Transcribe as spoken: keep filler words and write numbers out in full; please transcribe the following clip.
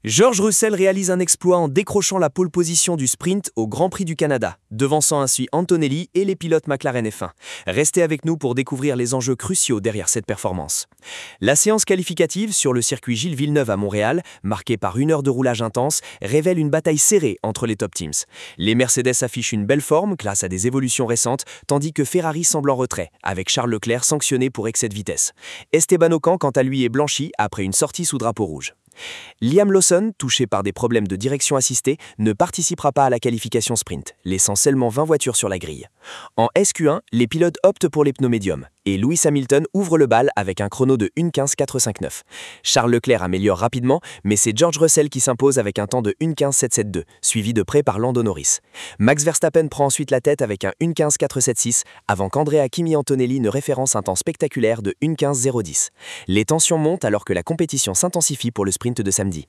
George Russell réalise un exploit en décrochant la pole position du sprint au Grand Prix du Canada, devançant ainsi Antonelli et les pilotes McLaren F un. Restez avec nous pour découvrir les enjeux cruciaux derrière cette performance. La séance qualificative sur le circuit Gilles Villeneuve à Montréal, marquée par une heure de roulage intense, révèle une bataille serrée entre les top teams. Les Mercedes affichent une belle forme grâce à des évolutions récentes, tandis que Ferrari semble en retrait, avec Charles Leclerc sanctionné pour excès de vitesse. Esteban Ocon, quant à lui, est blanchi après une sortie sous drapeau rouge. Liam Lawson, touché par des problèmes de direction assistée, ne participera pas à la qualification sprint, laissant seulement vingt voitures sur la grille. En S Q un, les pilotes optent pour les pneus médiums, et Lewis Hamilton ouvre le bal avec un chrono de une quinze quatre cinquante-neuf. Charles Leclerc améliore rapidement, mais c'est George Russell qui s'impose avec un temps de une quinze sept soixante-douze, suivi de près par Lando Norris. Max Verstappen prend ensuite la tête avec un une quinze quatre soixante-seize, avant qu'Andrea Kimi Antonelli ne référence un temps spectaculaire de une quinze zéro dix. Les tensions montent alors que la compétition s'intensifie pour le sprint de samedi.